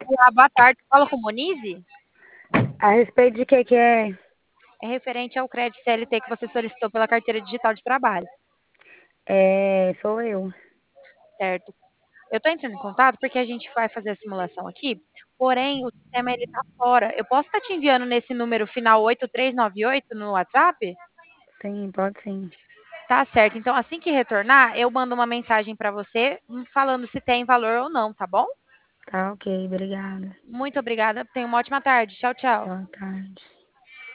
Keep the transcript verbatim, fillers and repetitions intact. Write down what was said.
Olá, boa tarde. Fala com Monize? A respeito de que que é? É referente ao crédito C L T que você solicitou pela carteira digital de trabalho, É, sou eu. certo? Eu estou entrando em contato porque a gente vai fazer a simulação aqui, porém o sistema ele tá fora. Eu posso estar te enviando nesse número final oito três nove oito no WhatsApp? Sim, pode sim. Tá certo. Então, assim que retornar, eu mando uma mensagem para você hum, falando se tem valor ou não, tá bom? Tá ok, obrigada. Muito obrigada. Tenha uma ótima tarde. Tchau, tchau. Boa tarde.